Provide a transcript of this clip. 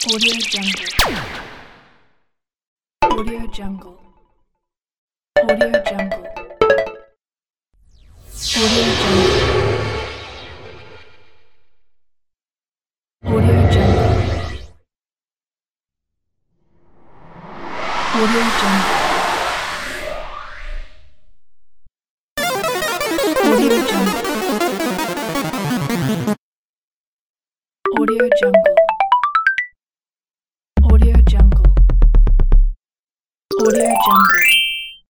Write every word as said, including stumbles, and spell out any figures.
Audio Jungle. Audio Jungle. Audio Jungle. Audio Jungle. Audio Jungle. Audio Jungle. Audio Jungle. Audio Jungle. Audio Jungle. Audio Jungle.